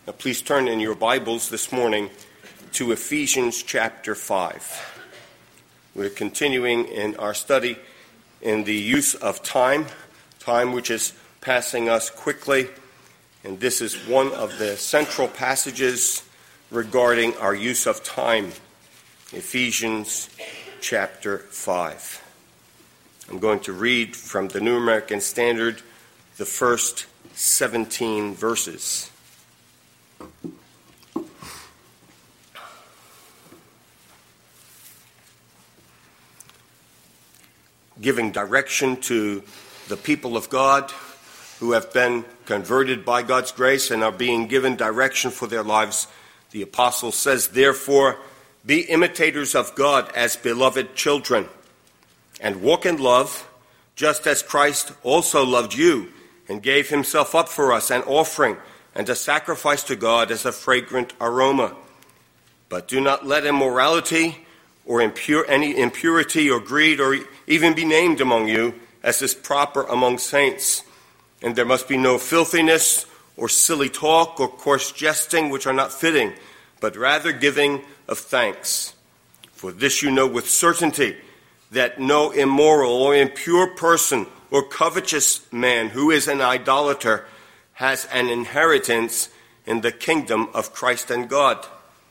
Now, please turn in your Bibles this morning to Ephesians chapter 5. We're continuing in our study in the use of time which is passing us quickly, and this is one of the central passages regarding our use of time, Ephesians chapter 5. I'm going to read from the New American Standard the first 17 verses. Giving direction to the people of God who have been converted by God's grace and are being given direction for their lives, the apostle says, "Therefore, be imitators of God as beloved children, and walk in love, just as Christ also loved you and gave himself up for us, an offering and a sacrifice to God as a fragrant aroma. But do not let immorality or any impurity or greed or even be named among you, as is proper among saints. And there must be no filthiness or silly talk or coarse jesting, which are not fitting, but rather giving of thanks. For this you know with certainty, that no immoral or impure person or covetous man who is an idolater has an inheritance in the kingdom of Christ and God.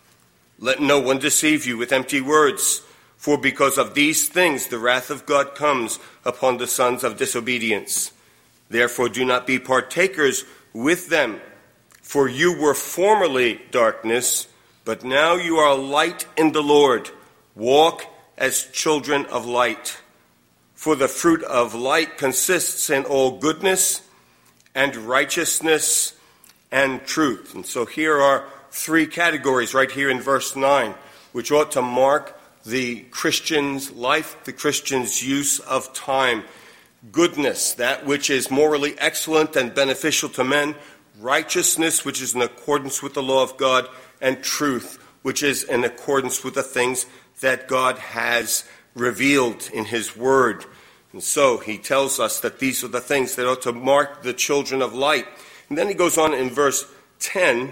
Let no one deceive you with empty words, for because of these things the wrath of God comes upon the sons of disobedience. Therefore do not be partakers with them, for you were formerly darkness, but now you are light in the Lord. Walk as children of light. For the fruit of light consists in all goodness and righteousness and truth." And so here are three categories right here in verse 9, which ought to mark the Christian's life, the Christian's use of time. Goodness, that which is morally excellent and beneficial to men. Righteousness, which is in accordance with the law of God. And truth, which is in accordance with the things that God has revealed in his word. And so he tells us that these are the things that ought to mark the children of light. And then he goes on in verse 10,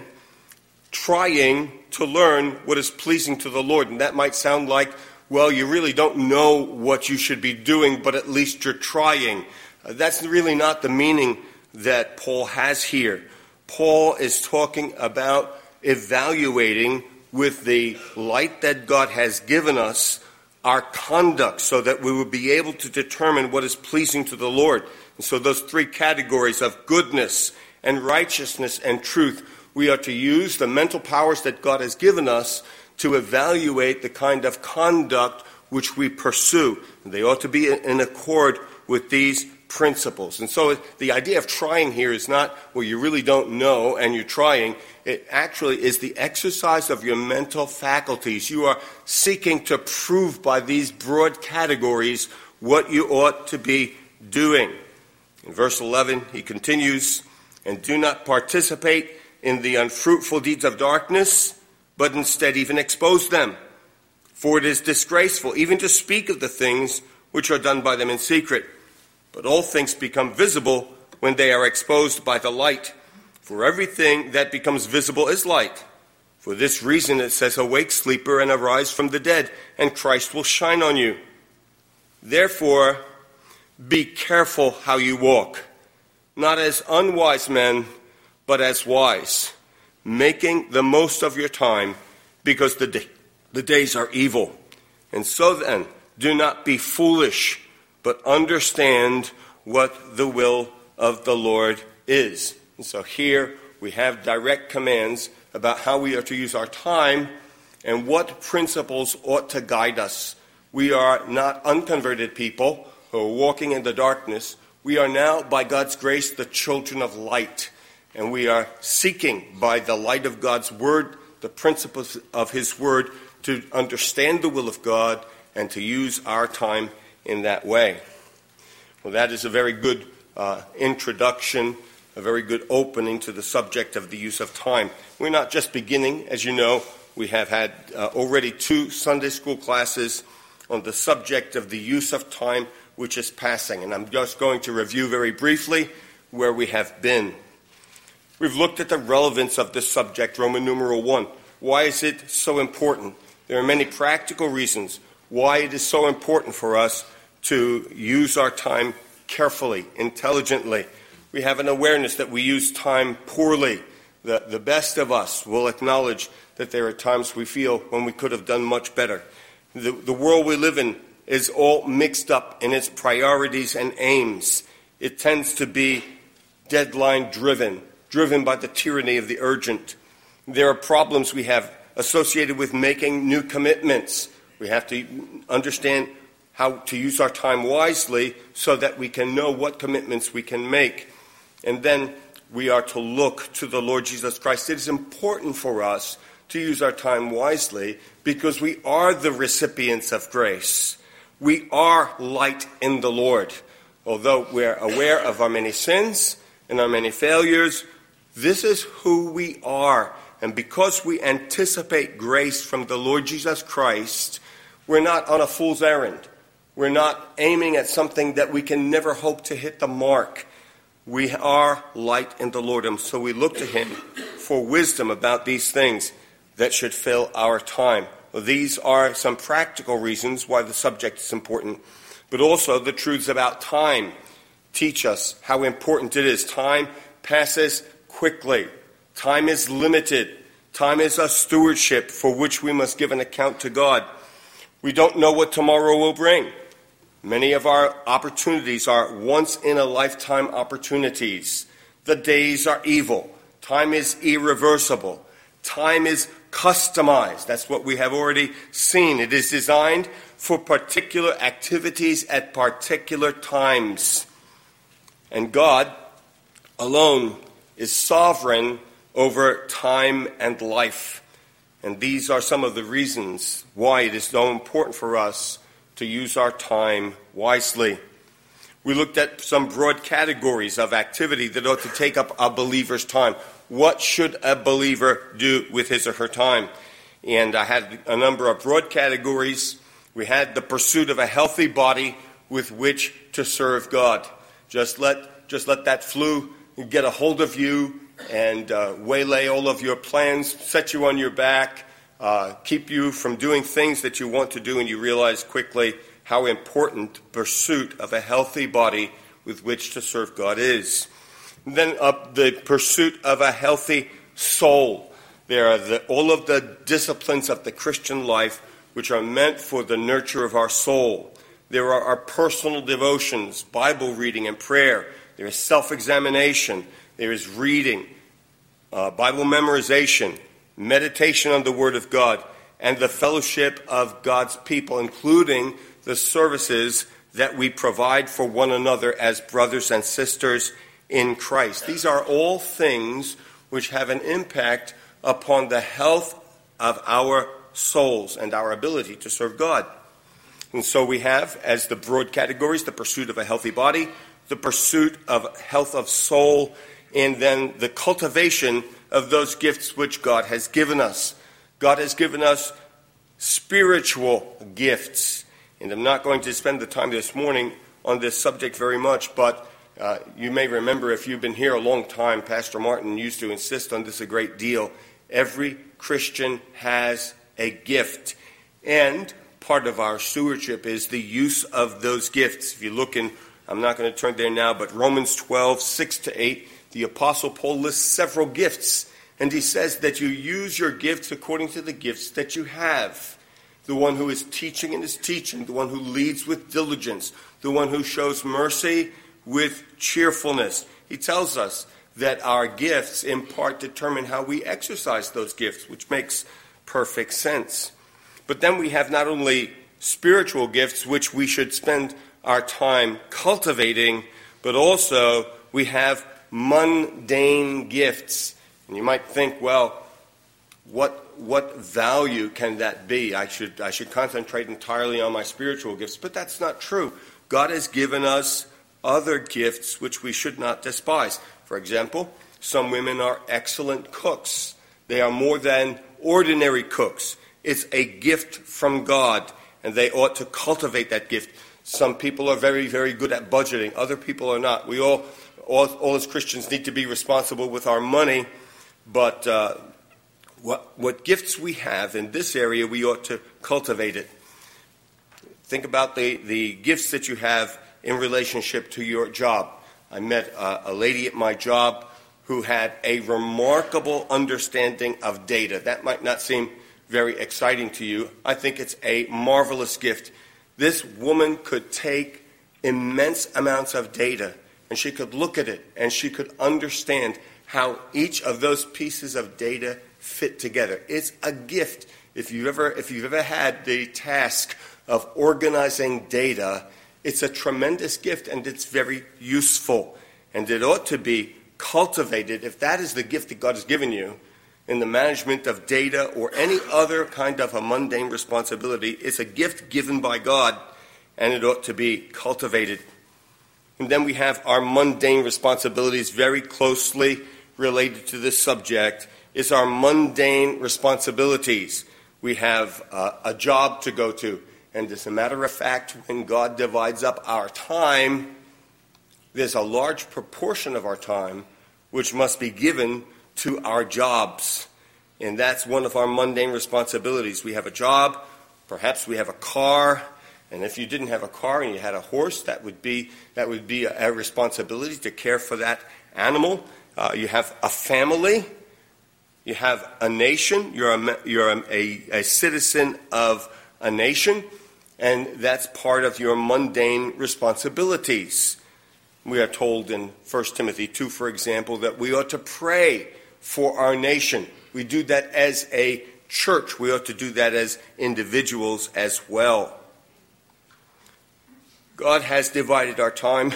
trying to learn what is pleasing to the Lord. And that might sound like, well, you really don't know what you should be doing, but at least you're trying. That's really not the meaning that Paul has here. Paul is talking about evaluating with the light that God has given us our conduct so that we will be able to determine what is pleasing to the Lord. And so those three categories of goodness and righteousness and truth, we are to use the mental powers that God has given us to evaluate the kind of conduct which we pursue. And they ought to be in accord with these principles. And so the idea of trying here is not, well, you really don't know and you're trying. It actually is the exercise of your mental faculties. You are seeking to prove by these broad categories what you ought to be doing. In verse 11, he continues, "And do not participate in the unfruitful deeds of darkness, but instead even expose them. For it is disgraceful even to speak of the things which are done by them in secret. But all things become visible when they are exposed by the light. For everything that becomes visible is light. For this reason it says, 'Awake, sleeper, and arise from the dead, and Christ will shine on you.' Therefore, be careful how you walk, not as unwise men, but as wise, making the most of your time, because the days are evil. And so then, do not be foolish, but understand what the will of the Lord is." And so here we have direct commands about how we are to use our time and what principles ought to guide us. We are not unconverted people who are walking in the darkness. We are now, by God's grace, the children of light. And we are seeking, by the light of God's word, the principles of his word, to understand the will of God and to use our time in that way. Well, that is a very good introduction, a very good opening to the subject of the use of time. We're not just beginning. As you know, we have had already 2 Sunday school classes on the subject of the use of time, which is passing. And I'm just going to review very briefly where we have been. We've looked at the relevance of this subject, Roman numeral 1. Why is it so important? There are many practical reasons why it is so important for us to use our time carefully, intelligently. We have an awareness that we use time poorly. The best of us will acknowledge that there are times we feel when we could have done much better. The world we live in is all mixed up in its priorities and aims. It tends to be deadline-driven by the tyranny of the urgent. There are problems we have associated with making new commitments. We have to understand how to use our time wisely so that we can know what commitments we can make. And then we are to look to the Lord Jesus Christ. It is important for us to use our time wisely because we are the recipients of grace. We are light in the Lord. Although we're aware of our many sins and our many failures, this is who we are. And because we anticipate grace from the Lord Jesus Christ, we're not on a fool's errand. We're not aiming at something that we can never hope to hit the mark. We are light in the Lord, and so we look to him for wisdom about these things that should fill our time. Well, these are some practical reasons why the subject is important, but also the truths about time teach us how important it is. Time passes quickly. Time is limited. Time is a stewardship for which we must give an account to God. We don't know what tomorrow will bring. Many of our opportunities are once-in-a-lifetime opportunities. The days are evil. Time is irreversible. Time is customized. That's what we have already seen. It is designed for particular activities at particular times. And God alone is sovereign over time and life. And these are some of the reasons why it is so important for us to use our time wisely. We looked at some broad categories of activity that ought to take up a believer's time. What should a believer do with his or her time? And I had a number of broad categories. We had the pursuit of a healthy body with which to serve God. Just let that flu get a hold of you and waylay all of your plans, set you on your back, keep you from doing things that you want to do, and you realize quickly how important pursuit of a healthy body with which to serve God is. And then the pursuit of a healthy soul. There are all of the disciplines of the Christian life which are meant for the nurture of our soul. There are our personal devotions, Bible reading and prayer. There is self-examination. There is reading, Bible memorization, meditation on the Word of God, and the fellowship of God's people, including the services that we provide for one another as brothers and sisters in Christ. These are all things which have an impact upon the health of our souls and our ability to serve God. And so we have, as the broad categories, the pursuit of a healthy body, the pursuit of health of soul, and then the cultivation of those gifts which God has given us. God has given us spiritual gifts. And I'm not going to spend the time this morning on this subject very much, but you may remember, if you've been here a long time, Pastor Martin used to insist on this a great deal. Every Christian has a gift. And part of our stewardship is the use of those gifts. If you look in, I'm not going to turn there now, but Romans 12, 6-8, the Apostle Paul lists several gifts. And he says that you use your gifts according to the gifts that you have. The one who is teaching in his teaching, the one who leads with diligence, the one who shows mercy with cheerfulness. He tells us that our gifts in part determine how we exercise those gifts, which makes perfect sense. But then we have not only spiritual gifts, which we should spend our time cultivating, but also we have mundane gifts. And you might think, well, what value can that be? I should concentrate entirely on my spiritual gifts. But that's not true. God has given us other gifts which we should not despise. For example, some women are excellent cooks. They are more than ordinary cooks. It's a gift from God, and they ought to cultivate that gift. Some people are very, very good at budgeting. Other people are not. We all all as Christians need to be responsible with our money, but what gifts we have in this area, we ought to cultivate it. Think about the gifts that you have in relationship to your job. I met a lady at my job who had a remarkable understanding of data. That might not seem very exciting to you. I think it's a marvelous gift. This woman could take immense amounts of data, and she could look at it, and she could understand how each of those pieces of data fit together. It's a gift. If you've ever had the task of organizing data, it's a tremendous gift, and it's very useful. And it ought to be cultivated, if that is the gift that God has given you, in the management of data or any other kind of a mundane responsibility. It's a gift given by God, and it ought to be cultivated. And then we have our mundane responsibilities very closely related to this subject. Is our mundane responsibilities. We have a job to go to. And as a matter of fact, when God divides up our time, there's a large proportion of our time which must be given to our jobs. And that's one of our mundane responsibilities. We have a job, perhaps we have a car, and if you didn't have a car and you had a horse, that would be a responsibility to care for that animal. You have a family, you have a nation, you're a citizen of a nation, and that's part of your mundane responsibilities. We are told in 1 Timothy 2, for example, that we ought to pray for our nation. We do that as a church. We ought to do that as individuals as well. God has divided our time,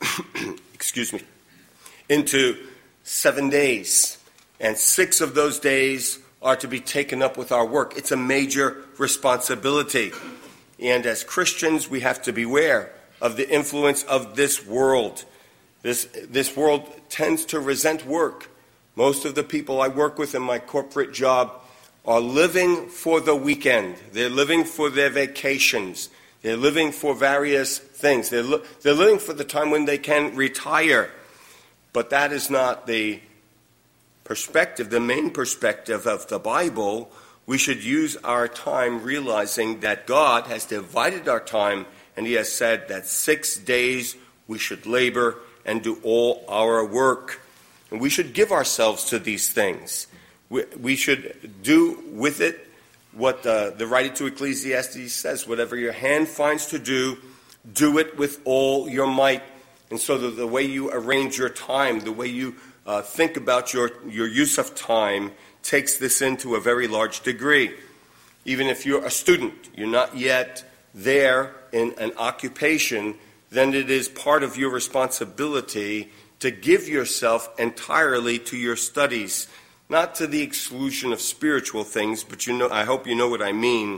into 7 days. And 6 of those days are to be taken up with our work. It's a major responsibility. And as Christians, we have to beware of the influence of this world. This world tends to resent work. Most of the people I work with in my corporate job are living for the weekend. They're living for their vacations. They're living for various things. They're living for the time when they can retire. But that is not the perspective, the main perspective of the Bible. We should use our time realizing that God has divided our time, and He has said that 6 days we should labor and do all our work. And we should give ourselves to these things. We should do with it what the writer to Ecclesiastes says. Whatever your hand finds to do, do it with all your might. And so the way you arrange your time, the way you think about your use of time takes this into a very large degree. Even if you're a student, you're not yet there in an occupation, then it is part of your responsibility to give yourself entirely to your studies, not to the exclusion of spiritual things, but I hope you know what I mean.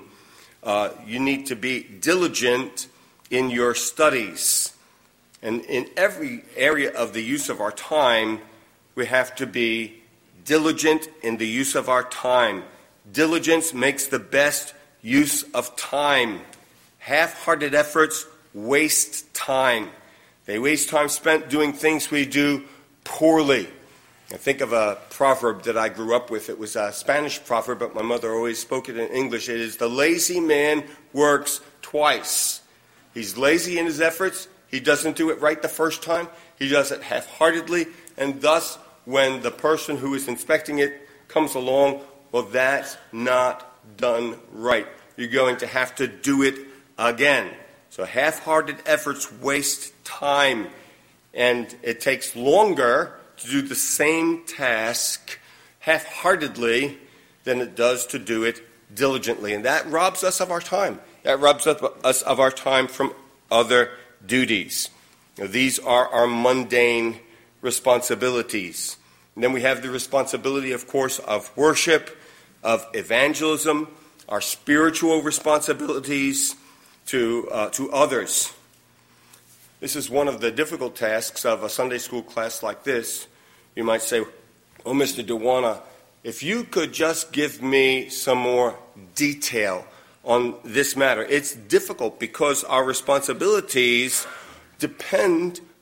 You need to be diligent in your studies. And in every area of the use of our time, we have to be diligent in the use of our time. Diligence makes the best use of time. Half-hearted efforts waste time. They waste time spent doing things we do poorly. I think of a proverb that I grew up with. It was a Spanish proverb, but my mother always spoke it in English. It is, the lazy man works twice. He's lazy in his efforts. He doesn't do it right the first time. He does it half-heartedly. And thus, when the person who is inspecting it comes along, well, that's not done right. You're going to have to do it again. So half-hearted efforts waste time. And it takes longer to do the same task half-heartedly than it does to do it diligently. And that robs us of our time. That robs us of our time from other duties. Now, these are our mundane responsibilities. And then we have the responsibility, of course, of worship, of evangelism, our spiritual responsibilities to others. This is one of the difficult tasks of a Sunday school class like this. You might say, oh, Mr. Dewana, if you could just give me some more detail on this matter. It's difficult because our responsibilities depend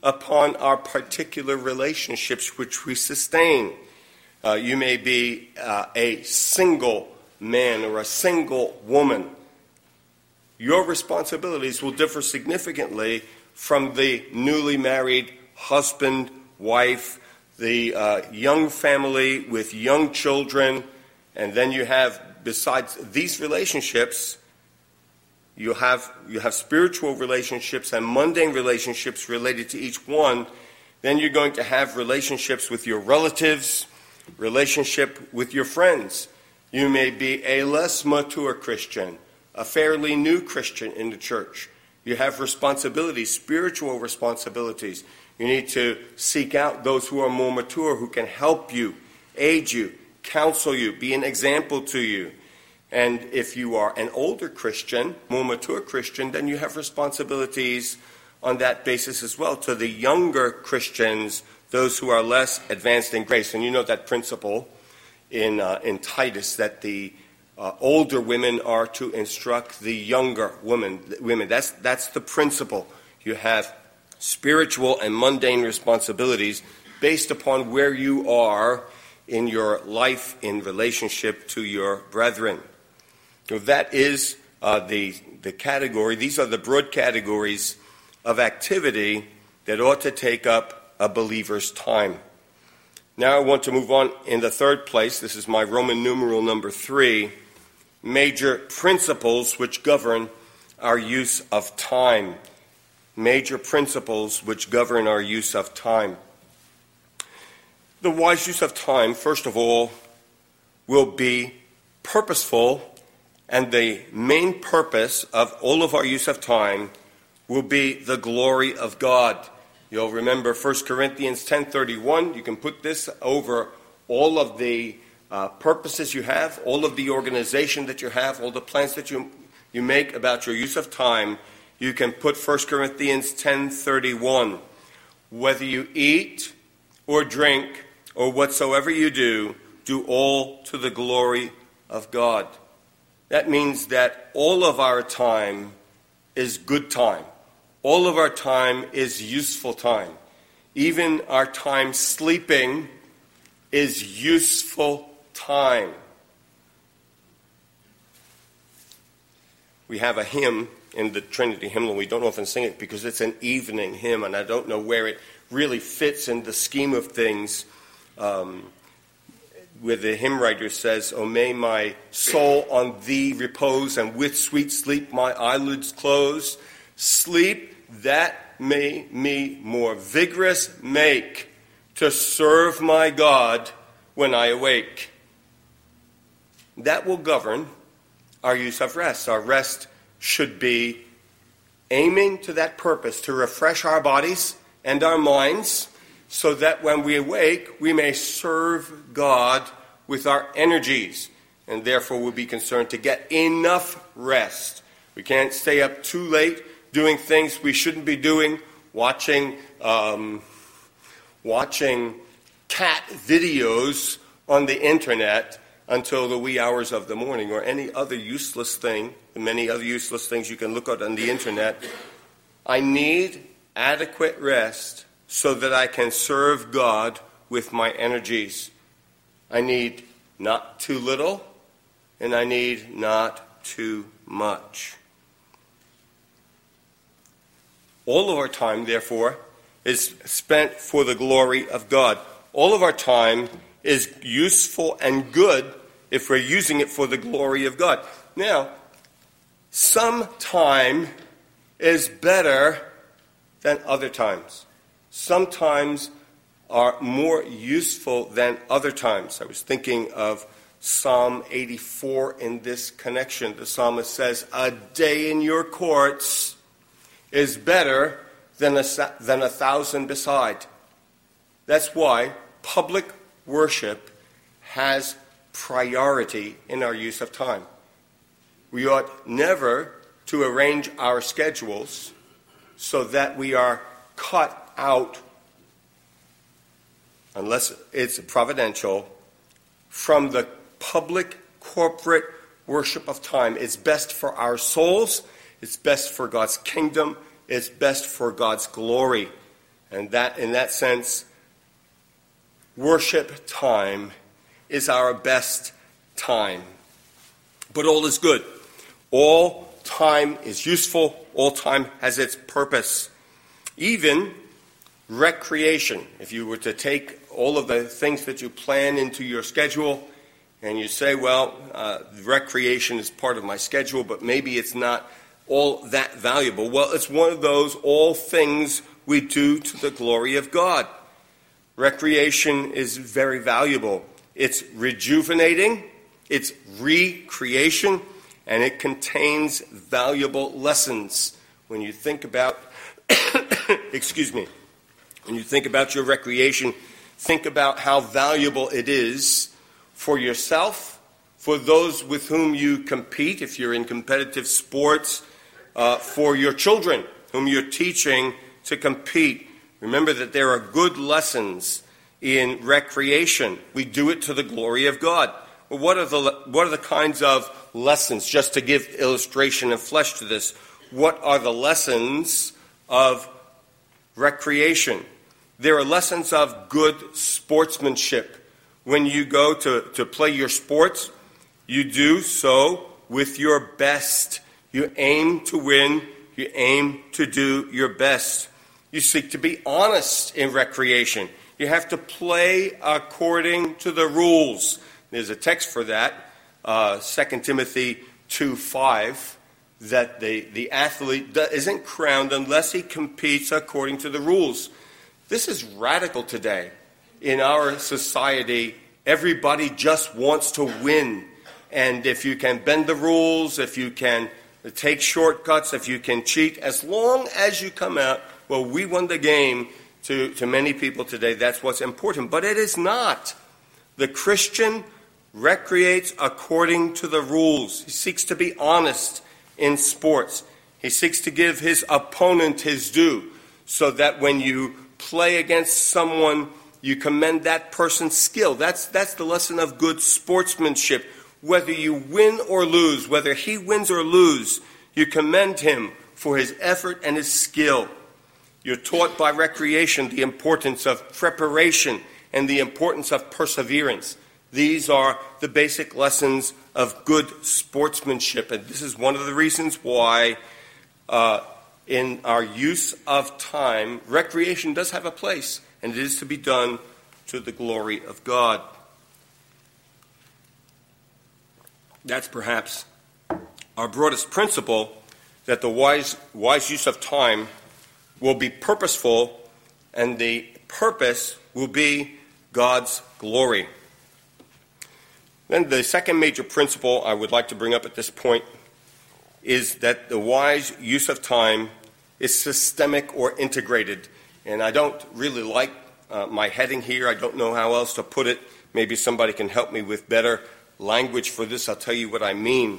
upon our particular relationships which we sustain. You may be a single man or a single woman. Your responsibilities will differ significantly from the newly married husband, wife, the young family with young children, and then you have, besides these relationships, you have spiritual relationships and mundane relationships related to each one. Then you're going to have relationships with your relatives, relationship with your friends. You may be a less mature Christian, a fairly new Christian in the church. You have responsibilities, spiritual responsibilities. You need to seek out those who are more mature, who can help you, aid you, counsel you, be an example to you. And if you are an older Christian, more mature Christian, then you have responsibilities on that basis as well to the younger Christians, those who are less advanced in grace. And you know that principle in Titus, that the older women are to instruct the younger women. That's the principle. You have spiritual and mundane responsibilities based upon where you are in your life in relationship to your brethren. So that is the category. These are the broad categories of activity that ought to take up a believer's time. Now I want to move on in the third place. This is my Roman numeral number 3. Major principles which govern our use of time. Major principles which govern our use of time. The wise use of time, first of all, will be purposeful, and the main purpose of all of our use of time will be the glory of God. You'll remember 1 Corinthians 10:31. You can put this over all of the purposes you have, all of the organization that you have, all the plans that you make about your use of time. You can put 1 Corinthians 10:31. Whether you eat or drink or whatsoever you do all to the glory of God. That means that all of our time is good time. All of our time is useful time. Even our time sleeping is useful time. We have a hymn in the Trinity hymnal. We don't often sing it because it's an evening hymn, and I don't know where it really fits in the scheme of things. Where the hymn writer says, "O may my soul on thee repose, and with sweet sleep my eyelids close. Sleep that may me more vigorous make to serve my God when I awake." That will govern our use of rest. Our rest should be aiming to that purpose, to refresh our bodies and our minds, so that when we awake, we may serve God with our energies, and therefore we'll be concerned to get enough rest. We can't stay up too late doing things we shouldn't be doing, watching cat videos on the internet until the wee hours of the morning, or any other useless thing, the many other useless things you can look at on the internet. I need adequate rest so that I can serve God with my energies. I need not too little, and I need not too much. All of our time, therefore, is spent for the glory of God. All of our time is useful and good if we're using it for the glory of God. Now, some time is better than other times. Some times are more useful than other times. I was thinking of Psalm 84 in this connection. The psalmist says, "A day in your courts is better than a 1,000 beside." That's why public worship has priority in our use of time. We ought never to arrange our schedules so that we are cut out, unless it's providential, from the public corporate worship of time. It's best for our souls. It's best for God's kingdom. It's best for God's glory. And that, in that sense, worship time is our best time. But all is good. All time is useful. All time has its purpose. Even recreation. If you were to take all of the things that you plan into your schedule and you say, well, recreation is part of my schedule, but maybe it's not all that valuable. Well, it's one of those all things we do to the glory of God. Recreation is very valuable. It's rejuvenating, it's recreation, and it contains valuable lessons. When you think about, when you think about your recreation, think about how valuable it is for yourself, for those with whom you compete, if you're in competitive sports, for your children whom you're teaching to compete. Remember that there are good lessons in recreation. We do it to the glory of God. Well, what are the kinds of lessons? Just to give illustration and flesh to this, what are the lessons of recreation? There are lessons of good sportsmanship. When you go to play your sports, you do so with your best. You aim to win. You aim to do your best. You seek to be honest in recreation. You have to play according to the rules. There's a text for that, 2 Timothy 2:5, that the athlete isn't crowned unless he competes according to the rules. This is radical today. In our society, everybody just wants to win. And if you can bend the rules, if you can take shortcuts, if you can cheat, as long as you come out, well, we won the game. To many people today, that's what's important. But it is not. The Christian recreates according to the rules. He seeks to be honest in sports. He seeks to give his opponent his due, so that when you play against someone, you commend that person's skill. That's the lesson of good sportsmanship. Whether you win or lose, whether he wins or lose, you commend him for his effort and his skill. You're taught by recreation the importance of preparation and the importance of perseverance. These are the basic lessons of good sportsmanship. And this is one of the reasons why in our use of time, recreation does have a place, and it is to be done to the glory of God. That's perhaps our broadest principle, that the wise use of time will be purposeful, and the purpose will be God's glory. Then the second major principle I would like to bring up at this point is that the wise use of time is systemic or integrated. And I don't really like my heading here. I don't know how else to put it. Maybe somebody can help me with better language for this. I'll tell you what I mean.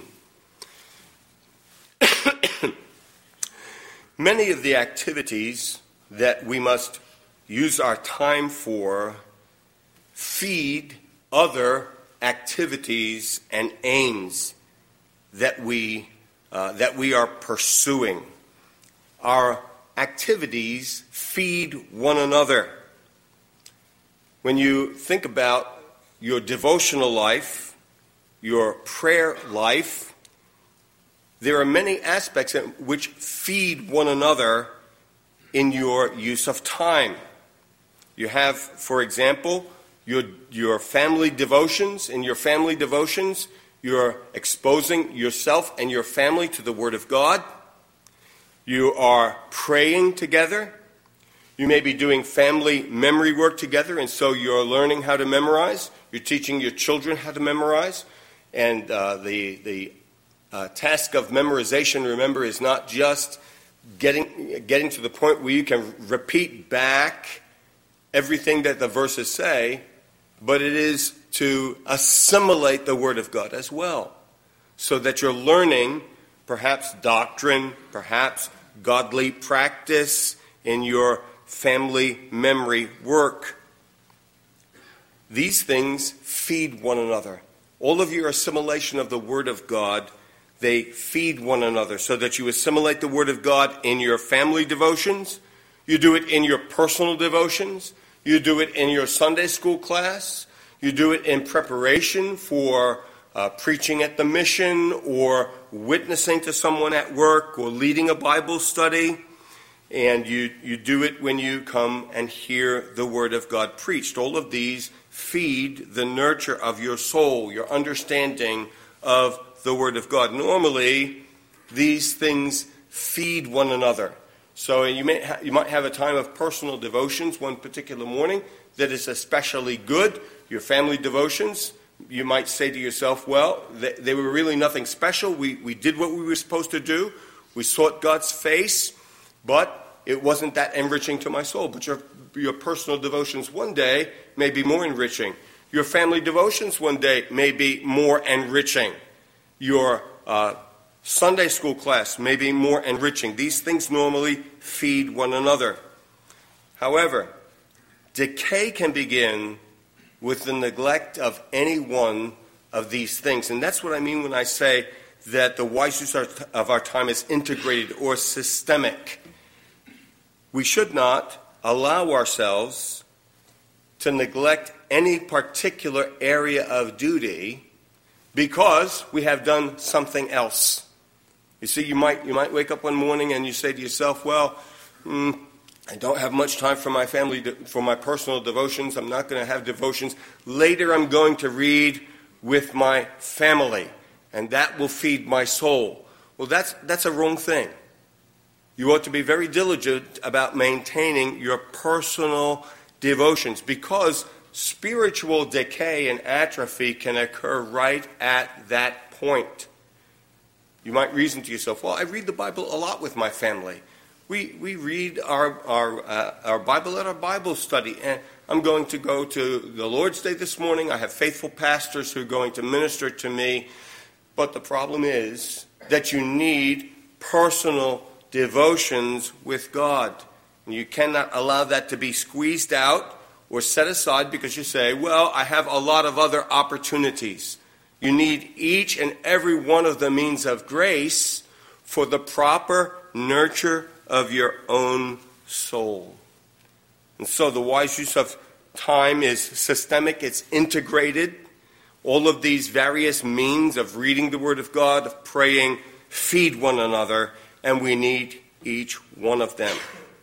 Many of the activities that we must use our time for feed other activities and aims that we are pursuing. Our activities feed one another. When you think about your devotional life, your prayer life, there are many aspects which feed one another in your use of time. You have, for example, your family devotions. In your family devotions, you're exposing yourself and your family to the Word of God. You are praying together. You may be doing family memory work together, and so you're learning how to memorize. You're teaching your children how to memorize. And the task of memorization, remember, is not just getting to the point where you can repeat back everything that the verses say, but it is to assimilate the Word of God as well, so that you're learning perhaps doctrine, perhaps godly practice in your family memory work. These things feed one another. All of your assimilation of the Word of God, they feed one another, so that you assimilate the Word of God in your family devotions, You do it in your personal devotions. You do it in your Sunday school class. You do it in preparation for preaching at the mission or witnessing to someone at work or leading a Bible study. And you do it when you come and hear the Word of God preached. All of these feed the nurture of your soul, your understanding of the Word of God. Normally, these things feed one another. So you might have a time of personal devotions one particular morning that is especially good. Your family devotions, you might say to yourself, well, they were really nothing special. We did what we were supposed to do. We sought God's face, but it wasn't that enriching to my soul. But your personal devotions one day may be more enriching. Your family devotions one day may be more enriching. Your Sunday school class may be more enriching. These things normally feed one another. However, decay can begin with the neglect of any one of these things. And that's what I mean when I say that the wise use of our time is integrated or systemic. We should not allow ourselves to neglect any particular area of duty because we have done something else. You see, you might wake up one morning and you say to yourself, well, I don't have much time for my family, for my personal devotions. I'm not going to have devotions. Later I'm going to read with my family, and that will feed my soul. Well, that's a wrong thing. You ought to be very diligent about maintaining your personal devotions because spiritual decay and atrophy can occur right at that point. You might reason to yourself, well, I read the Bible a lot with my family. We read our Bible at our Bible study. And I'm going to go to the Lord's Day this morning. I have faithful pastors who are going to minister to me. But the problem is that you need personal devotions with God. And you cannot allow that to be squeezed out or set aside because you say, well, I have a lot of other opportunities. You need each and every one of the means of grace for the proper nurture of your own soul. And so the wise use of time is systemic, it's integrated. All of these various means of reading the Word of God, of praying, feed one another, and we need each one of them.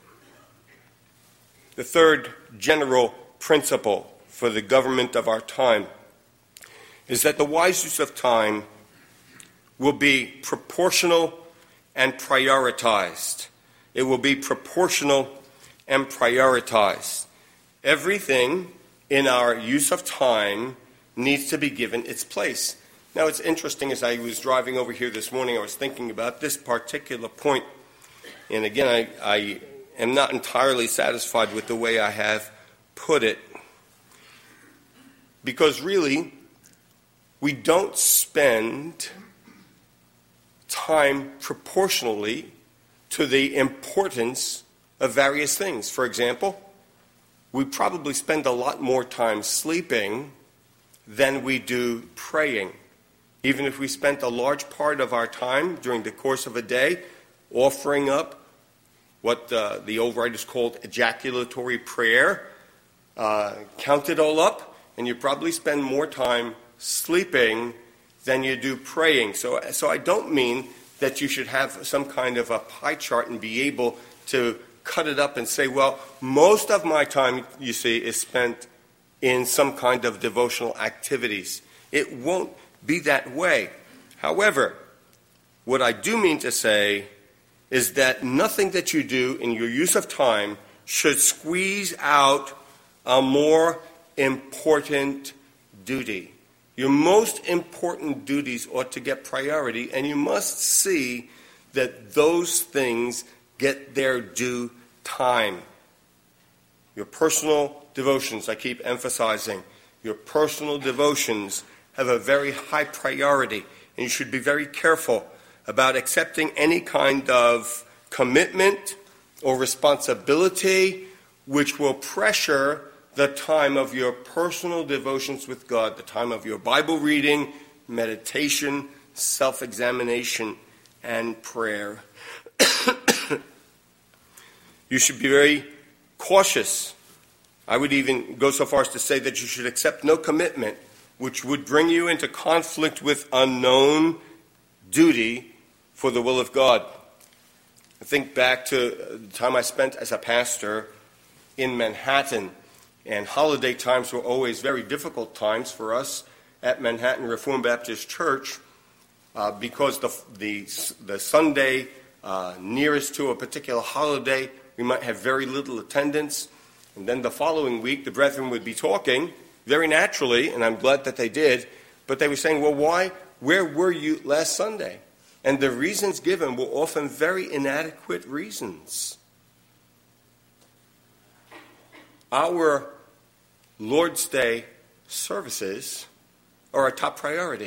The third general principle for the government of our time is that the wise use of time will be proportional and prioritized. It will be proportional and prioritized. Everything in our use of time needs to be given its place. Now, it's interesting, as I was driving over here this morning, I was thinking about this particular point. And again, I am not entirely satisfied with the way I have put it. Because really, we don't spend time proportionally to the importance of various things. For example, we probably spend a lot more time sleeping than we do praying. Even if we spent a large part of our time during the course of a day offering up what the old writers called ejaculatory prayer, count it all up, and you probably spend more time sleeping than you do praying. So I don't mean that you should have some kind of a pie chart and be able to cut it up and say, well, most of my time, you see, is spent in some kind of devotional activities. It won't be that way. However, what I do mean to say is that nothing that you do in your use of time should squeeze out a more important duty. Your most important duties ought to get priority, and you must see that those things get their due time. Your personal devotions, I keep emphasizing, your personal devotions have a very high priority, and you should be very careful about accepting any kind of commitment or responsibility which will pressure the time of your personal devotions with God, the time of your Bible reading, meditation, self-examination, and prayer. You should be very cautious. I would even go so far as to say that you should accept no commitment which would bring you into conflict with unknown duty for the will of God. I think back to the time I spent as a pastor in Manhattan, and holiday times were always very difficult times for us at Manhattan Reformed Baptist Church because the Sunday nearest to a particular holiday, we might have very little attendance. And then the following week, the brethren would be talking very naturally, and I'm glad that they did, but they were saying, well, where were you last Sunday? And the reasons given were often very inadequate reasons. Our Lord's Day services are a top priority.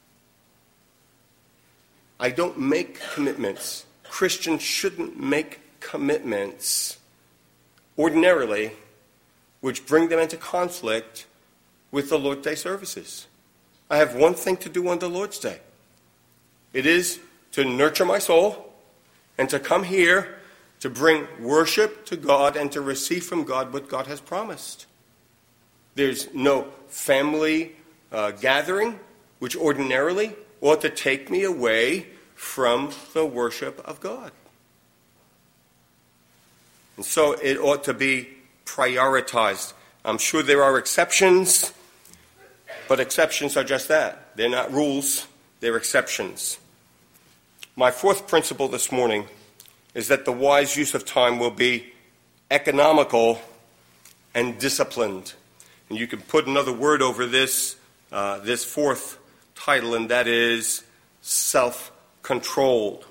I don't make commitments. Christians shouldn't make commitments ordinarily which bring them into conflict with the Lord's Day services. I have one thing to do on the Lord's Day. It is to nurture my soul and to come here to bring worship to God and to receive from God what God has promised. There's no family gathering which ordinarily ought to take me away from the worship of God. And so it ought to be prioritized. I'm sure there are exceptions, but exceptions are just that. They're not rules, they're exceptions. My fourth principle this morning is that the wise use of time will be economical and disciplined. And you can put another word over this fourth title, and that is self-controlled.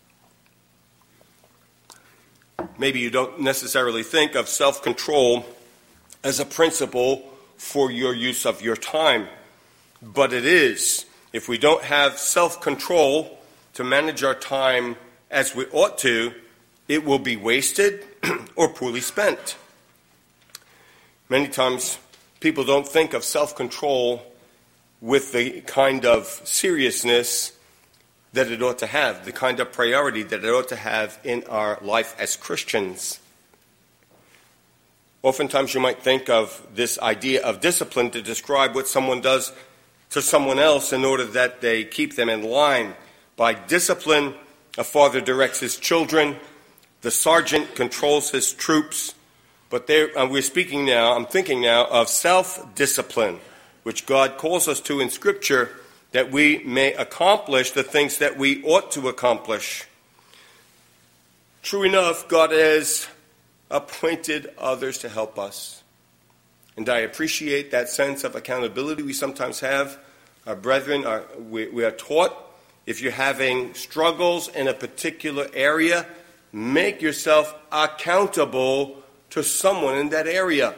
Maybe you don't necessarily think of self-control as a principle for your use of your time, but it is. If we don't have self-control to manage our time as we ought to, it will be wasted or poorly spent. Many times people don't think of self-control with the kind of seriousness that it ought to have, the kind of priority that it ought to have in our life as Christians. Oftentimes you might think of this idea of discipline to describe what someone does to someone else in order that they keep them in line. By discipline, a father directs his children, the sergeant controls his troops, but I'm thinking now of self-discipline, which God calls us to in Scripture, that we may accomplish the things that we ought to accomplish. True enough, God has appointed others to help us. And I appreciate that sense of accountability we sometimes have. Our brethren, we are taught, if you're having struggles in a particular area, make yourself accountable to someone in that area.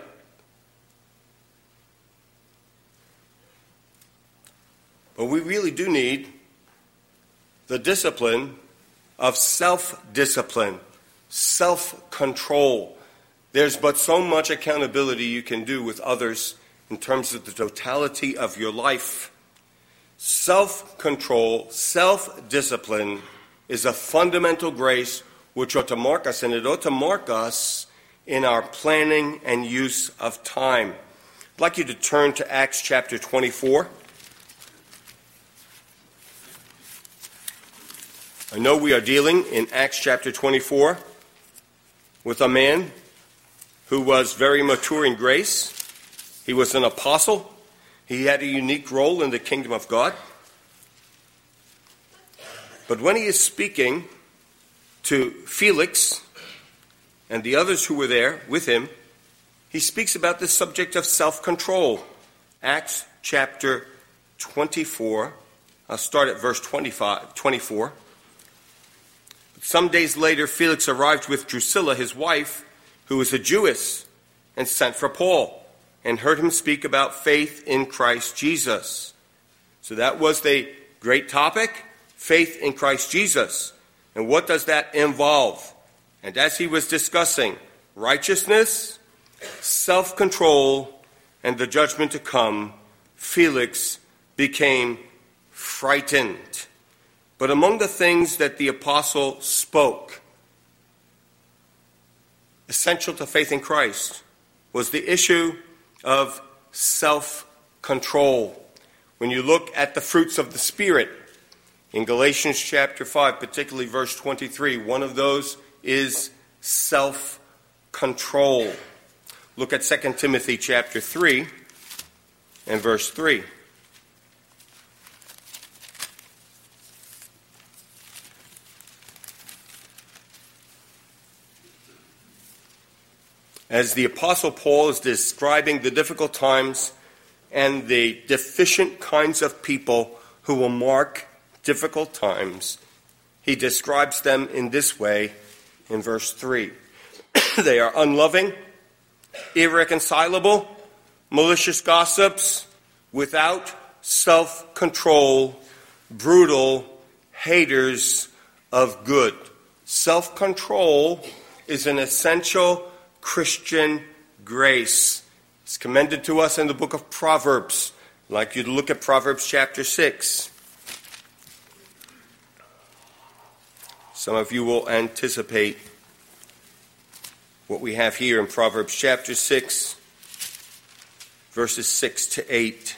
But we really do need the discipline of self-discipline, self-control. There's but so much accountability you can do with others in terms of the totality of your life. Self-control, self-discipline is a fundamental grace which ought to mark us, and it ought to mark us in our planning and use of time. I'd like you to turn to Acts chapter 24. I know we are dealing in Acts chapter 24 with a man who was very mature in grace. He was an apostle. He had a unique role in the kingdom of God. But when he is speaking to Felix and the others who were there with him, he speaks about the subject of self-control. Acts chapter 24. I'll start at verse 24. Some days later, Felix arrived with Drusilla, his wife, who was a Jewess, and sent for Paul, and heard him speak about faith in Christ Jesus. So that was the great topic, faith in Christ Jesus. And what does that involve? And as he was discussing righteousness, self-control, and the judgment to come, Felix became frightened. But among the things that the apostle spoke, essential to faith in Christ was the issue of self-control. When you look at the fruits of the Spirit in Galatians chapter 5, particularly verse 23, one of those is self-control. Look at 2 Timothy chapter 3 and verse 3. As the Apostle Paul is describing the difficult times and the deficient kinds of people who will mark difficult times, he describes them in this way in verse 3. They are unloving, irreconcilable, malicious gossips, without self-control, brutal, haters of good. Self-control is an essential Christian grace. It's commended to us in the book of Proverbs. I'd like you to look at Proverbs chapter 6. Some of you will anticipate what we have here in Proverbs chapter 6, verses 6 to 8.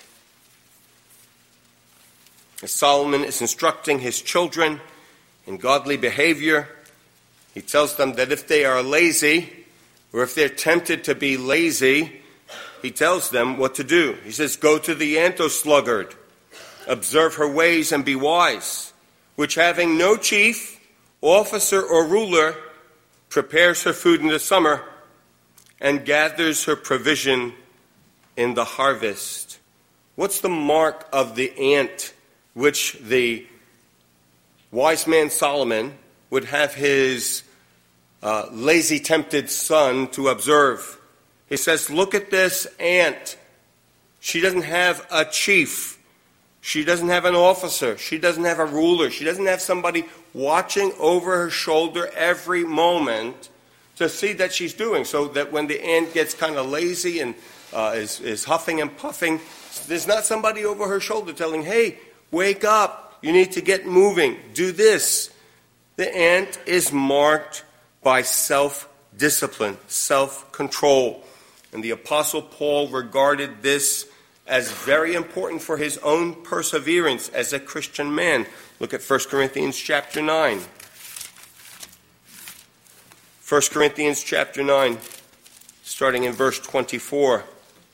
As Solomon is instructing his children in godly behavior, he tells them that if they are lazy, or if they're tempted to be lazy, he tells them what to do. He says, "Go to the ant, O sluggard, observe her ways and be wise, which having no chief, officer, or ruler, prepares her food in the summer and gathers her provision in the harvest." What's the mark of the ant which the wise man Solomon would have his lazy, tempted son to observe? He says, look at this ant. She doesn't have a chief. She doesn't have an officer. She doesn't have a ruler. She doesn't have somebody watching over her shoulder every moment to see that she's doing, so that when the ant gets kind of lazy and is huffing and puffing, there's not somebody over her shoulder telling, hey, wake up. You need to get moving. Do this. The ant is marked by self-discipline, self-control. And the Apostle Paul regarded this as very important for his own perseverance as a Christian man. Look at 1 Corinthians chapter 9. 1 Corinthians chapter 9, starting in verse 24.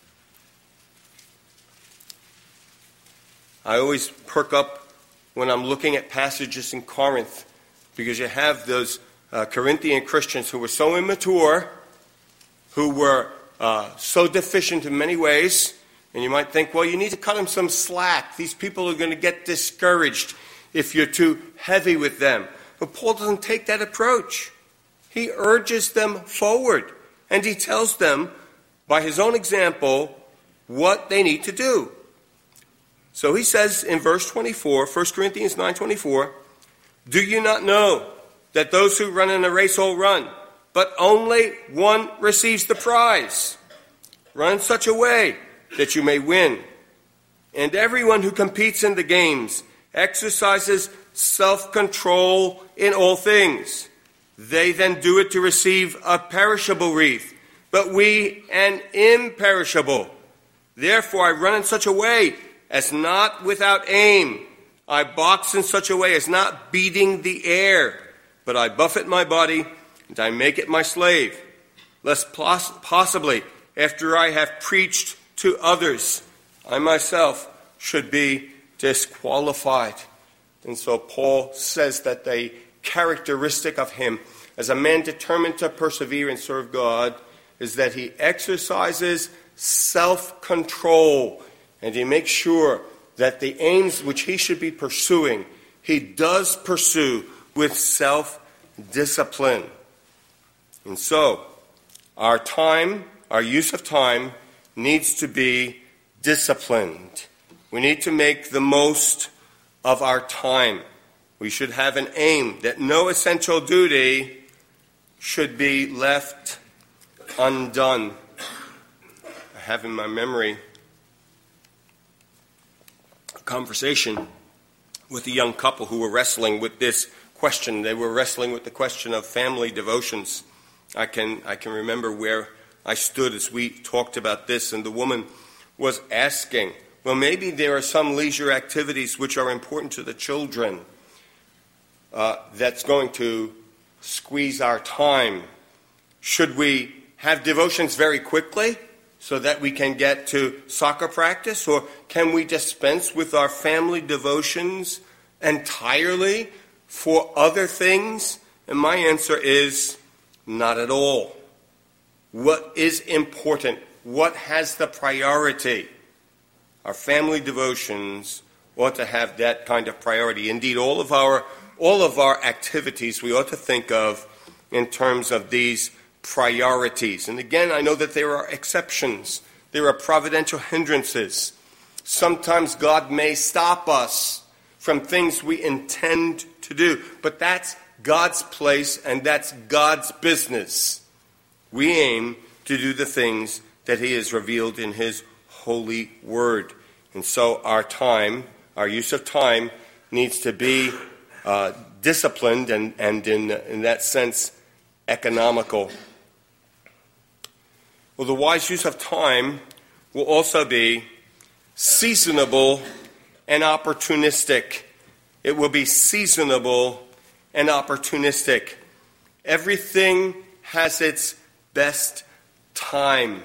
I always perk up when I'm looking at passages in Corinth, because you have those Corinthian Christians who were so immature, who were so deficient in many ways, and you might think, well, you need to cut them some slack. These people are going to get discouraged if you're too heavy with them. But Paul doesn't take that approach. He urges them forward, and he tells them, by his own example, what they need to do. So he says in verse 24, 1 Corinthians 9:24, "Do you not know that those who run in a race all run, but only one receives the prize? Run in such a way that you may win. And everyone who competes in the games exercises self-control in all things. They then do it to receive a perishable wreath, but we an imperishable. Therefore I run in such a way as not without aim. I box in such a way as not beating the air, but I buffet my body, and I make it my slave, lest possibly, after I have preached to others, I myself should be disqualified." And so Paul says that the characteristic of him as a man determined to persevere and serve God is that he exercises self-control, and he makes sure that the aims which he should be pursuing, he does pursue with self-discipline. And so, our time, our use of time, needs to be disciplined. We need to make the most of our time. We should have an aim that no essential duty should be left undone. I have in my memory a conversation with a young couple who were wrestling with this question. They were wrestling with the question of family devotions. I can remember where I stood as we talked about this, and the woman was asking, well, maybe there are some leisure activities which are important to the children that's going to squeeze our time. Should we have devotions very quickly so that we can get to soccer practice? Or can we dispense with our family devotions entirely for other things? And my answer is not at all. What is important? What has the priority? Our family devotions ought to have that kind of priority. Indeed, all of our activities we ought to think of in terms of these priorities. And again, I know that there are exceptions. There are providential hindrances. Sometimes God may stop us from things we intend to do, but that's God's place and that's God's business. We aim to do the things that He has revealed in His holy word. And so our time, our use of time, needs to be disciplined and in that sense, economical. Well, the wise use of time will also be seasonable and opportunistic. It will be seasonable and opportunistic. Everything has its best time.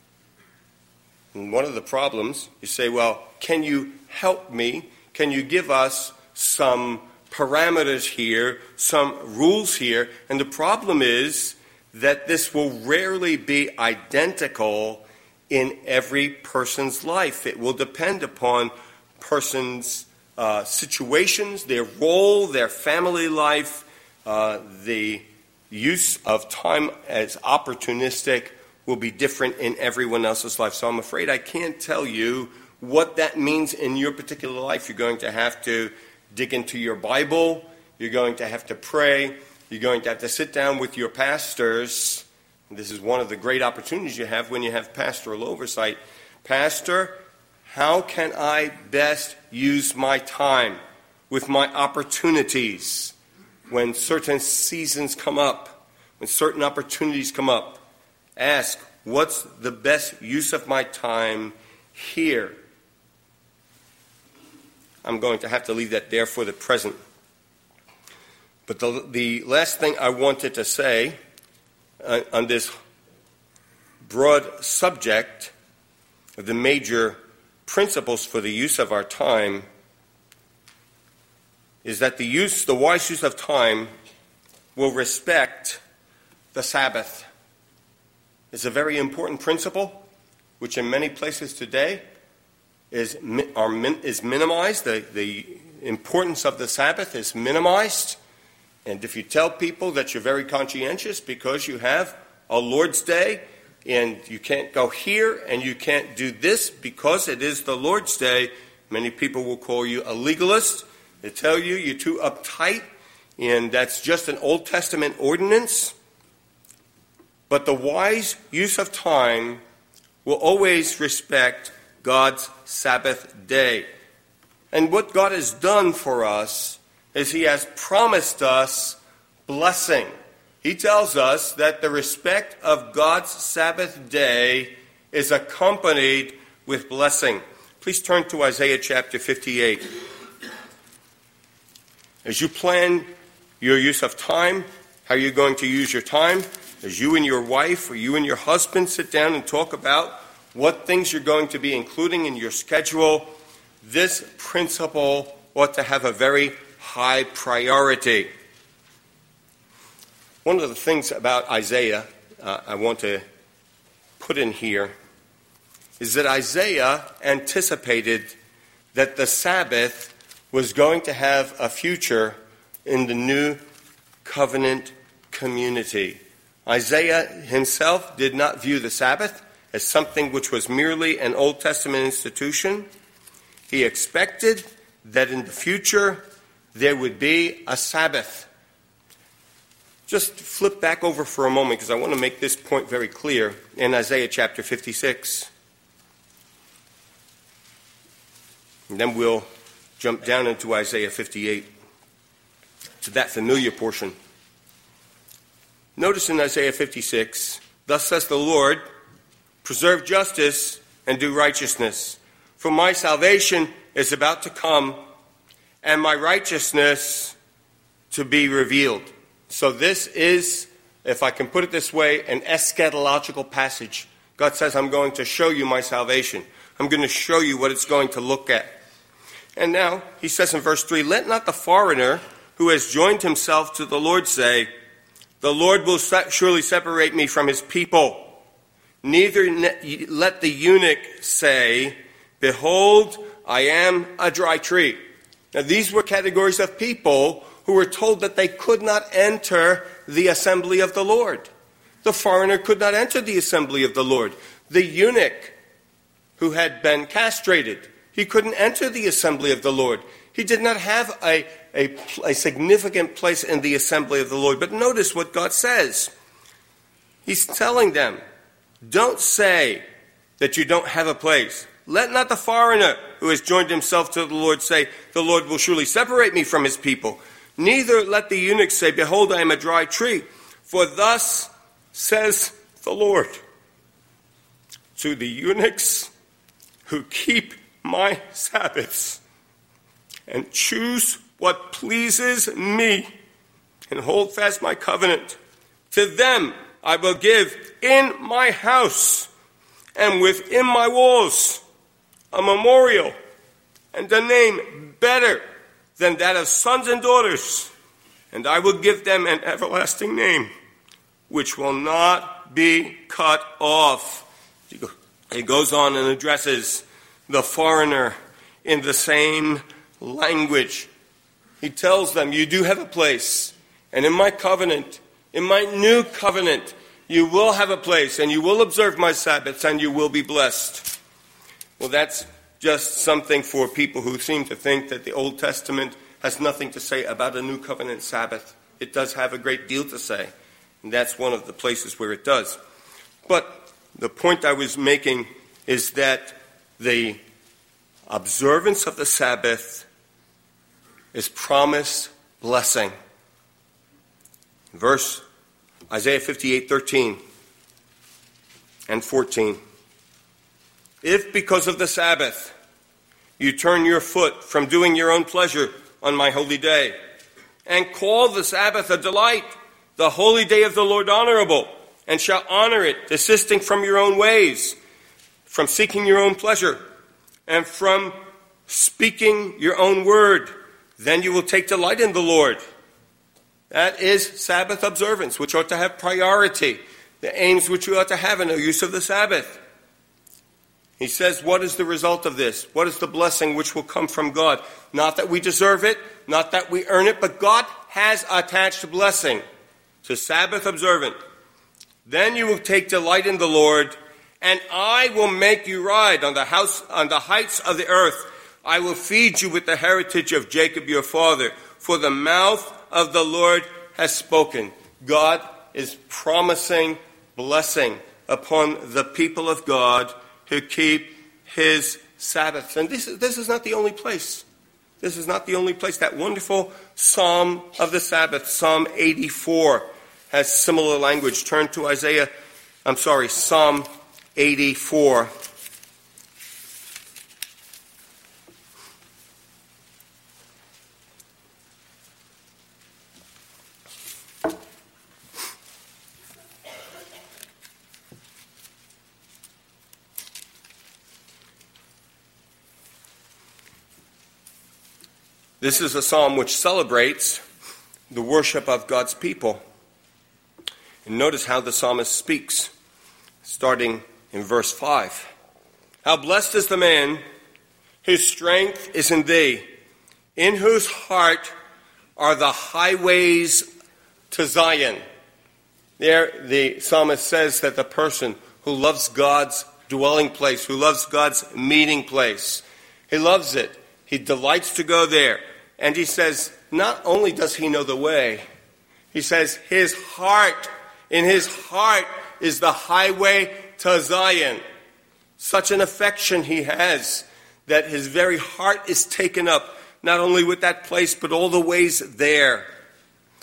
And one of the problems, you say, well, can you help me? Can you give us some parameters here, some rules here? And the problem is that this will rarely be identical in every person's life. It will depend upon person's situations, their role, their family life. The use of time as opportunistic will be different in everyone else's life. So I'm afraid I can't tell you what that means in your particular life. You're going to have to dig into your Bible. You're going to have to pray. You're going to have to sit down with your pastors. And this is one of the great opportunities you have when you have pastoral oversight. Pastor, how can I best use my time with my opportunities when certain seasons come up, when certain opportunities come up? Ask, what's the best use of my time here? I'm going to have to leave that there for the present. But the last thing I wanted to say on this broad subject of the major principles for the use of our time is that the wise use of time will respect the Sabbath. It's a very important principle, which in many places today is minimized. The importance of the Sabbath is minimized. And if you tell people that you're very conscientious because you have a Lord's Day and you can't go here and you can't do this because it is the Lord's Day, many people will call you a legalist. They tell you you're too uptight and that's just an Old Testament ordinance. But the wise use of time will always respect God's Sabbath day. And what God has done for us is He has promised us blessing. He tells us that the respect of God's Sabbath day is accompanied with blessing. Please turn to Isaiah chapter 58. As you plan your use of time, how you're going to use your time, as you and your wife or you and your husband sit down and talk about what things you're going to be including in your schedule, this principle ought to have a very high priority. One of the things about Isaiah I want to put in here is that Isaiah anticipated that the Sabbath was going to have a future in the new covenant community. Isaiah himself did not view the Sabbath as something which was merely an Old Testament institution. He expected that in the future there would be a Sabbath. Just flip back over for a moment because I want to make this point very clear in Isaiah chapter 56. And then we'll jump down into Isaiah 58 to that familiar portion. Notice in Isaiah 56, thus says the Lord, preserve justice and do righteousness. For my salvation is about to come, and my righteousness to be revealed. So this is, if I can put it this way, an eschatological passage. God says, I'm going to show you my salvation. I'm going to show you what it's going to look at. And now, he says in verse 3, let not the foreigner who has joined himself to the Lord say, the Lord will surely separate me from his people. Neither let the eunuch say, behold, I am a dry tree. Now these were categories of people who were told that they could not enter the assembly of the Lord. The foreigner could not enter the assembly of the Lord. The eunuch who had been castrated, he couldn't enter the assembly of the Lord. He did not have a significant place in the assembly of the Lord. But notice what God says. He's telling them, don't say that you don't have a place. Let not the foreigner who has joined himself to the Lord say, the Lord will surely separate me from his people. Neither let the eunuch say, behold, I am a dry tree. For thus says the Lord, to the eunuchs who keep my Sabbaths and choose what pleases me and hold fast my covenant, to them I will give in my house and within my walls a memorial and a name better than that of sons and daughters, and I will give them an everlasting name which will not be cut off. He goes on and addresses the foreigner in the same language. He tells them, you do have a place, and in my covenant, in my new covenant, you will have a place, and you will observe my Sabbaths, and you will be blessed. Well, that's just something for people who seem to think that the Old Testament has nothing to say about a new covenant Sabbath. It does have a great deal to say, and that's one of the places where it does. But the point I was making is that the observance of the Sabbath is promised blessing. Verse Isaiah 58:13 and 14. If because of the Sabbath you turn your foot from doing your own pleasure on my holy day, and call the Sabbath a delight, the holy day of the Lord honorable, and shall honor it, desisting from your own ways, from seeking your own pleasure, and from speaking your own word, then you will take delight in the Lord. That is Sabbath observance, which ought to have priority, the aims which we ought to have in the use of the Sabbath. He says, what is the result of this? What is the blessing which will come from God? Not that we deserve it, not that we earn it, but God has attached blessing to Sabbath observant. Then you will take delight in the Lord, and I will make you ride on the heights of the earth. I will feed you with the heritage of Jacob your father, for the mouth of the Lord has spoken. God is promising blessing upon the people of God who keep his Sabbaths. And this is not the only place. This is not the only place. That wonderful Psalm of the Sabbath, Psalm 84, has similar language. Turn to Psalm 84. This is a psalm which celebrates the worship of God's people. And notice how the psalmist speaks, starting in verse 5. How blessed is the man whose strength is in thee, in whose heart are the highways to Zion. There the psalmist says that the person who loves God's dwelling place, who loves God's meeting place, he loves it. He delights to go there. And he says, not only does he know the way, he says his heart, in his heart is the highway to Zion. Such an affection he has that his very heart is taken up, not only with that place, but all the ways there.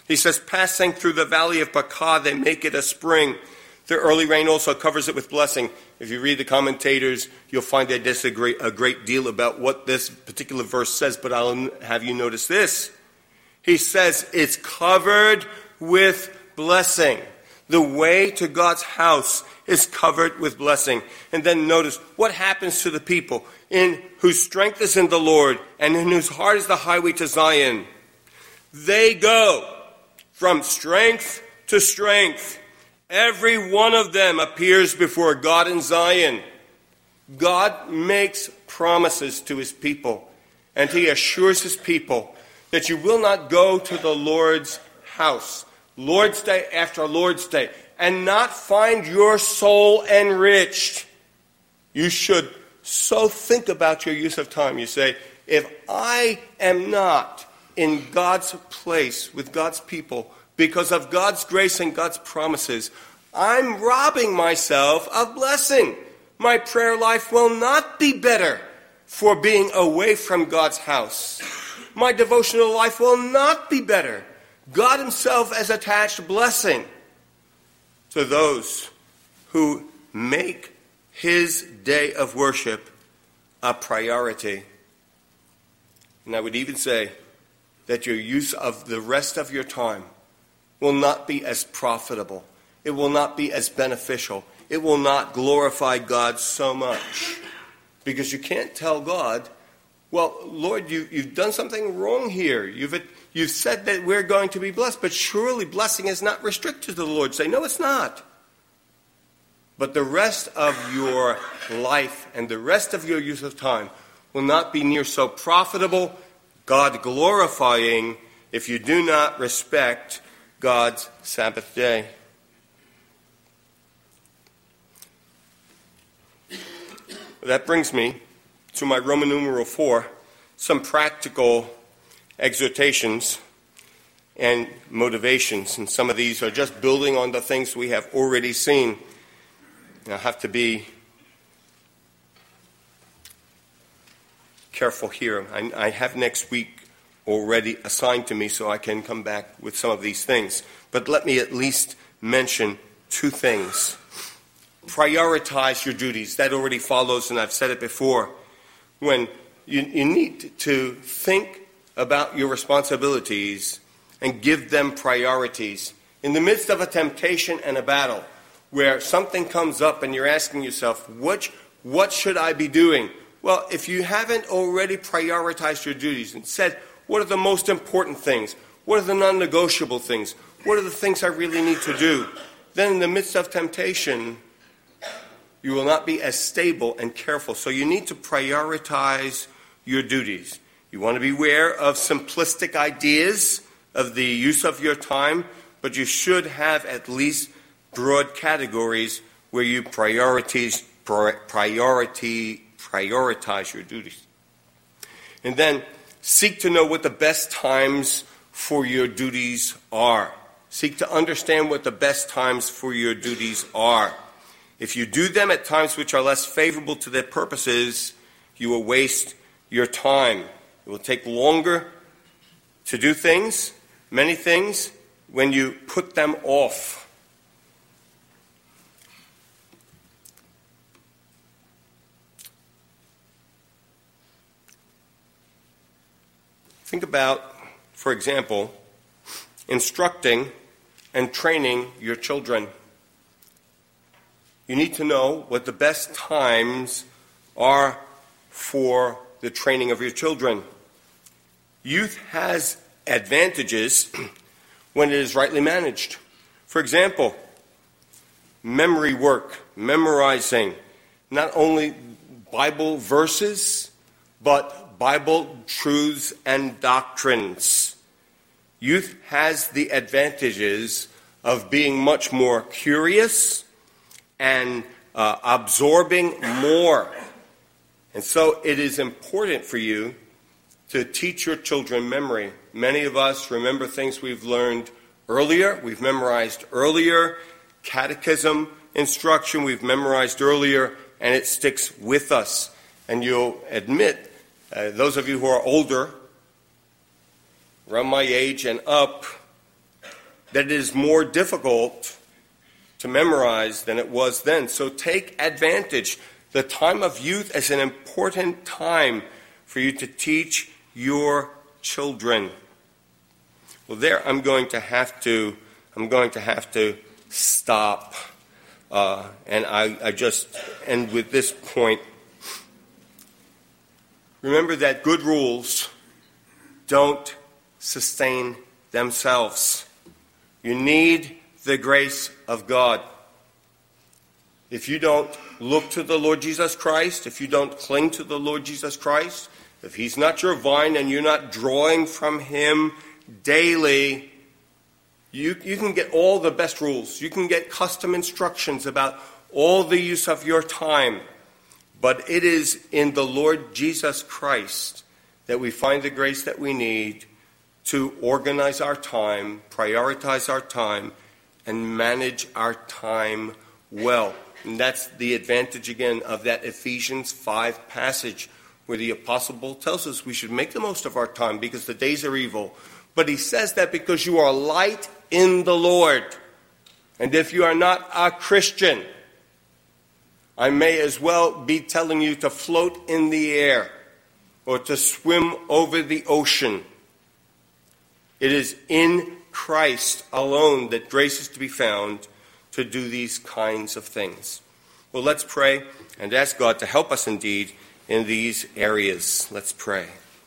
He says, passing through the valley of Baca, they make it a spring. The early rain also covers it with blessing. If you read the commentators, you'll find they disagree a great deal about what this particular verse says, but I'll have you notice this. He says it's covered with blessing. The way to God's house is covered with blessing. And then notice what happens to the people in whose strength is in the Lord and in whose heart is the highway to Zion. They go from strength to strength. Every one of them appears before God in Zion. God makes promises to his people, and he assures his people that you will not go to the Lord's house, Lord's Day after Lord's Day, and not find your soul enriched. You should so think about your use of time. You say, if I am not in God's place with God's people, because of God's grace and God's promises, I'm robbing myself of blessing. My prayer life will not be better for being away from God's house. My devotional life will not be better. God himself has attached blessing to those who make his day of worship a priority. And I would even say that your use of the rest of your time will not be as profitable. It will not be as beneficial. It will not glorify God so much. Because you can't tell God, well, Lord, you've done something wrong here. You've said that we're going to be blessed, but surely blessing is not restricted to the Lord. Say, no, it's not. But the rest of your life and the rest of your use of time will not be near so profitable, God glorifying, if you do not respect God's Sabbath day. That brings me to my Roman numeral 4, some practical exhortations and motivations. And some of these are just building on the things we have already seen. I have to be careful here. I have next week already assigned to me so I can come back with some of these things. But let me at least mention two things. Prioritize your duties. That already follows, and I've said it before. When you need to think about your responsibilities and give them priorities. In the midst of a temptation and a battle, where something comes up and you're asking yourself, what should I be doing? Well, if you haven't already prioritized your duties and said, what are the most important things? What are the non-negotiable things? What are the things I really need to do? Then in the midst of temptation, you will not be as stable and careful. So you need to prioritize your duties. You want to be aware of simplistic ideas of the use of your time, but you should have at least broad categories where you prioritize your duties. And then seek to know what the best times for your duties are. Seek to understand what the best times for your duties are. If you do them at times which are less favorable to their purposes, you will waste your time. It will take longer to do things, many things, when you put them off. Think about, for example, instructing and training your children. You need to know what the best times are for the training of your children. Youth has advantages when it is rightly managed. For example, memory work, memorizing not only Bible verses, but Bible truths and doctrines. Youth has the advantages of being much more curious and absorbing more. And so it is important for you to teach your children memory. Many of us remember things we've learned earlier, we've memorized earlier, catechism instruction we've memorized earlier, and it sticks with us. And you'll admit, those of you who are older, around my age and up, that it is more difficult to memorize than it was then. So take advantage. The time of youth is an important time for you to teach your children. Well, there I'm going to have to stop, and I just end with this point. Remember that good rules don't sustain themselves. You need the grace of God. If you don't look to the Lord Jesus Christ, if you don't cling to the Lord Jesus Christ, if he's not your vine and you're not drawing from him daily, you can get all the best rules. You can get custom instructions about all the use of your time. But it is in the Lord Jesus Christ that we find the grace that we need to organize our time, prioritize our time, and manage our time well. And that's the advantage, again, of that Ephesians 5 passage where the Apostle Paul tells us we should make the most of our time because the days are evil. But he says that because you are light in the Lord. And if you are not a Christian, I may as well be telling you to float in the air or to swim over the ocean. It is in Christ alone that grace is to be found to do these kinds of things. Well, let's pray and ask God to help us indeed in these areas. Let's pray.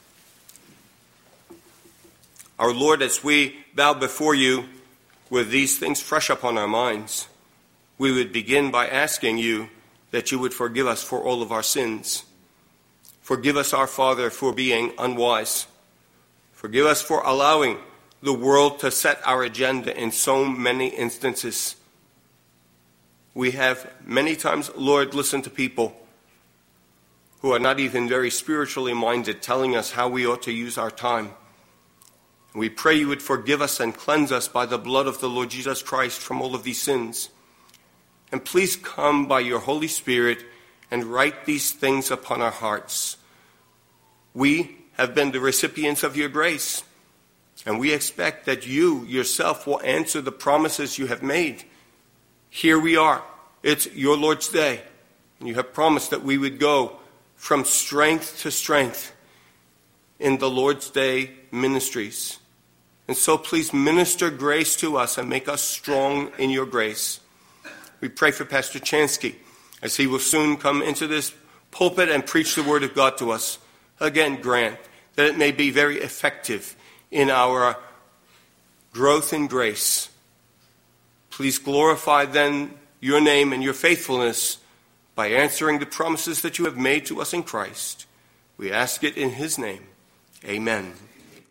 Our Lord, as we bow before you with these things fresh upon our minds, we would begin by asking you that you would forgive us for all of our sins. Forgive us, our Father, for being unwise. Forgive us for allowing the world to set our agenda in so many instances. We have many times, Lord, listened to people who are not even very spiritually minded telling us how we ought to use our time. We pray you would forgive us and cleanse us by the blood of the Lord Jesus Christ from all of these sins. And please come by your Holy Spirit and write these things upon our hearts. We have been the recipients of your grace, and we expect that you yourself will answer the promises you have made. Here we are. It's your Lord's Day, and you have promised that we would go from strength to strength in the Lord's Day ministries. And so please minister grace to us and make us strong in your grace. We pray for Pastor Chansky as he will soon come into this pulpit and preach the word of God to us. Again, grant that it may be very effective in our growth in grace. Please glorify then your name and your faithfulness by answering the promises that you have made to us in Christ. We ask it in his name. Amen.